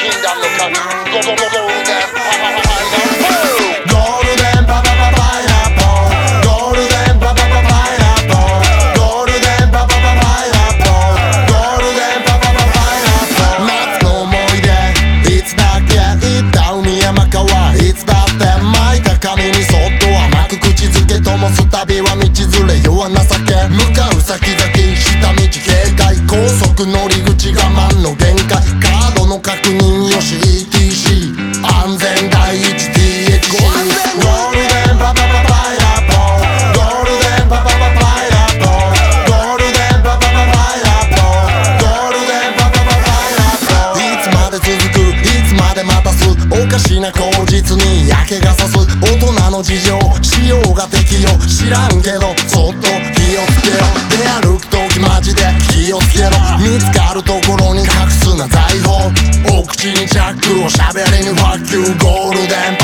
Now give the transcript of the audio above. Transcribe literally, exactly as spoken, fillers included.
禁断のカゴゴゴゴールデンパパパパイナップルゴールデンパパパパイナップルゴールデンパパパパイナップルゴールデンパパパパイナップルゴールデンパパパパイナップル夏の思い出いつだっけ行った海山川いつだって巻いた髪にそっと甘く口づけ灯す旅は道連れ弱情け向かう先々下道警戒高速乗り口我慢の限界カードの確認よし イーティーシー 安全第一 ティーエックシー ゴールデンパパパパイナップルゴールデンパパパパイナップルゴールデンパパパパイナップルゴールデンパパパパイナップルいつまで続くいつまで待たすおかしな口実に嫌気がさす大人の事情しようが適用知らんけどそっと気をつけろ出歩くときマジで気をつけろ見つかるところに隠すな財宝お口にチャックを喋りにファッキューゴールデン